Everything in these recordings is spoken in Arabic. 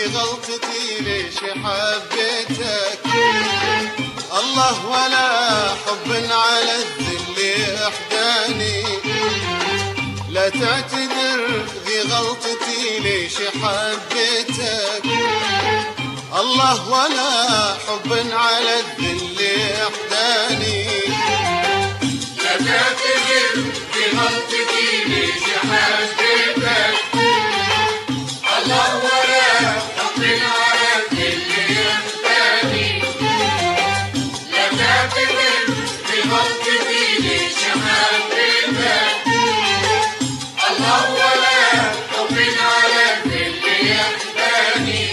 غلطتي ليش حبيتك الله ولا حب على الذل احداني لا تعتذر ذي غلطتي ليش حبيتك الله ولا حب على الذل احداني لا تعتذر ذي غلطتي ليش حبيتك الله ولا حب على الذل احداني لا تعتذر ذي غلطتي ليش حبيتك الله ولا حب على الذل احداني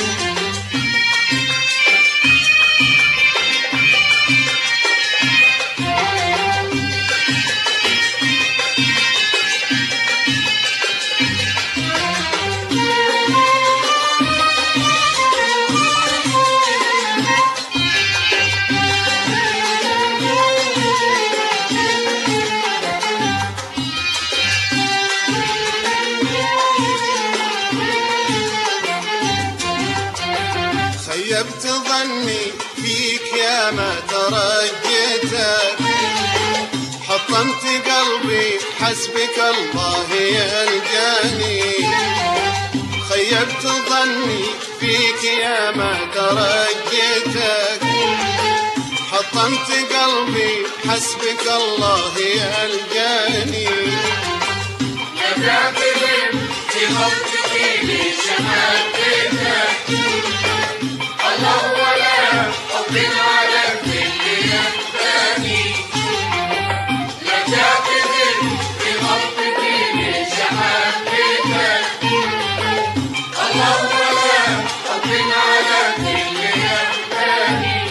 خيبت ظني فيك يا ما ترجيتك حطمت قلبي حسبك الله يلقاني خيبت ظني فيك يا ما ترجيتك حطمت قلبي حسبك الله يلقاني لا تعتذر في غلطتي ليش حبيتك الله ولا حب على الذل احداني لا تعتذر في غلطتي ليش حبيتك الله ولا حب على الذل احداني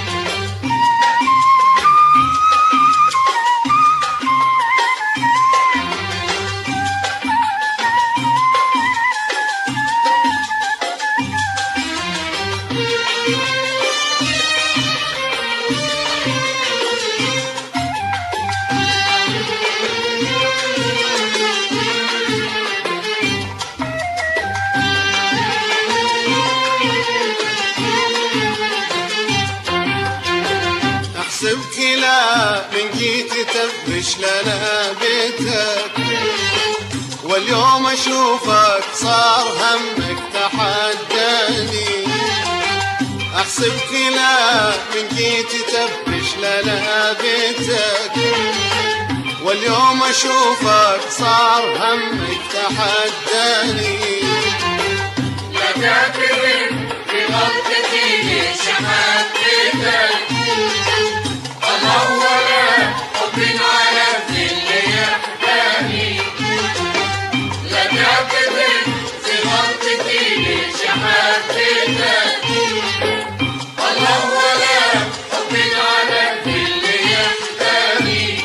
احسبك لا من جيت تفرش لنا بيتك واليوم اشوفك صار همك تحداني احسبك لا من جيت تفرش لنا بيتك واليوم اشوفك صار همك تحداني لا تعتذر في غلطتي ليش حبيتك الله ولا حب على الذل احداني لا تعتذر في غلطتي ليش حبيتك الله ولا حب على الذل احداني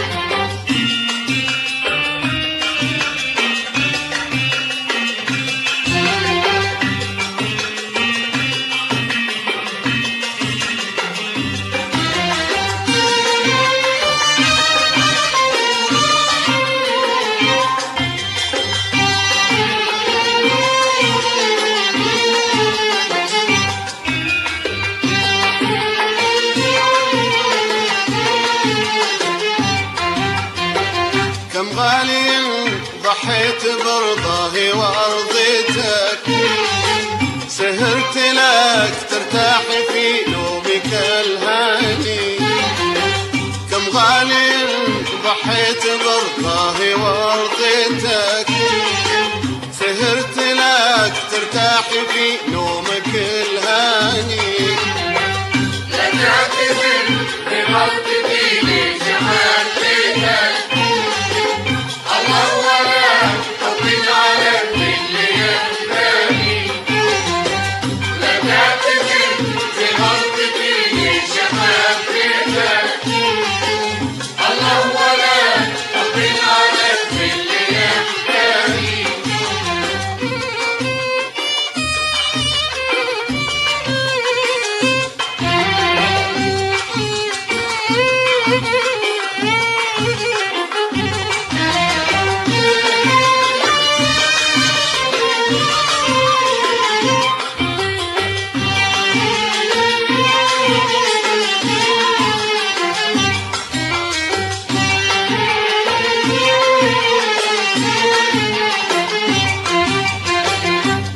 كم غالي ضحيت برضاه وارضيتك سهرت لك ترتاح في نومك الهاني كم غالي ضحيت برضاه وارضيتك سهرت لك ترتاح في نومك الهاني لا تعتذر بغلطتي ليش حبيتك الله ولا حب على الذل احداني لا تعتذر بغلطتي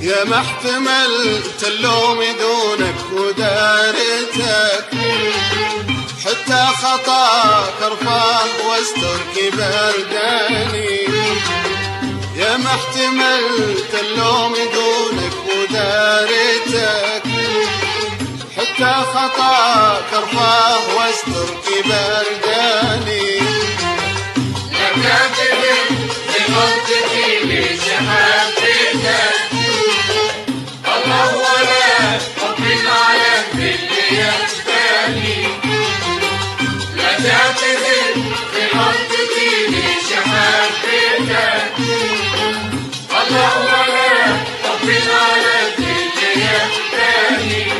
يا ما احتملت اللوم دونك ودارتك، حتى خطاك ارفع واستر كبر داني. يا ما احتملت اللوم دونك ودارتك، حتى خطاك ارفع واستر كبر داني. لم يعتذر بغلطتي ليش حبيتك، الله ولا حب العالم باللي يختاني. لا تعتذر بغلطتي ليش حبيتك، الله ولا حب العالم باللي يختاني.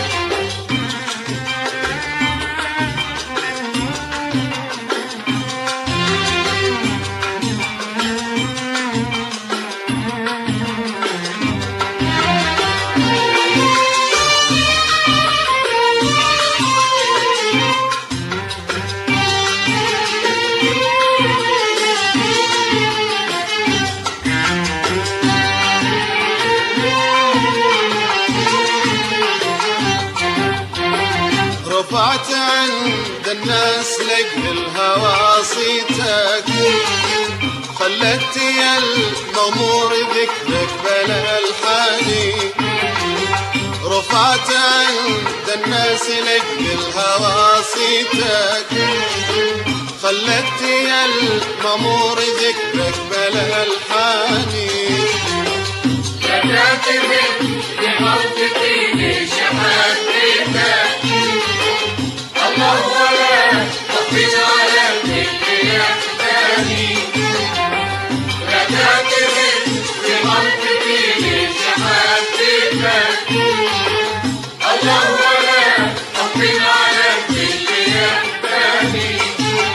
رفعت عند الناس لأجل الهوى صيتك، خلت يا المغمور ذكرك بلا الحاني. رفعت عند الناس لأجل الهوى صيتك، خلت يا المغمور ذكرك بلا الحاني. لا تعتذر بغلطتي ليش حبيتك، الله ولا حب العالم باللي يختاني. لا تعتذر بغلطتي ليش حبيتك، الله ولا حب العالم باللي يختاني.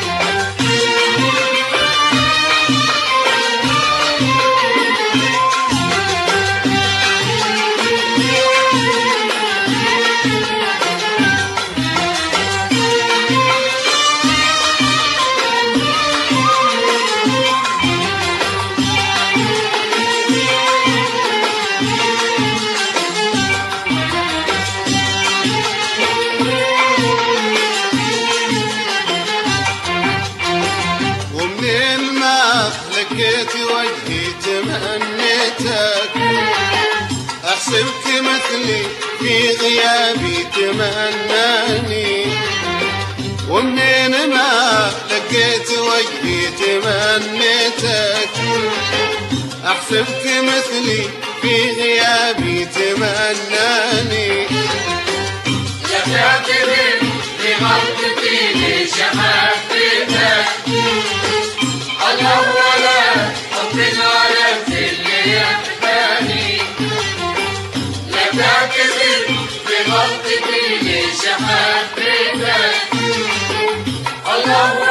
لقيت وجهي تمنيتك، احسبك مثلي في غيابي تمناني. ومنين ما لقيت وجهي تمنيتك، احسبك مثلي في غيابي تمناني. لا تعتذر بغلطتي ليش حبيتك، الله ولا حب العالم باللي يختاني. لا تعتذر بغلطتي ليش حبيتك، الله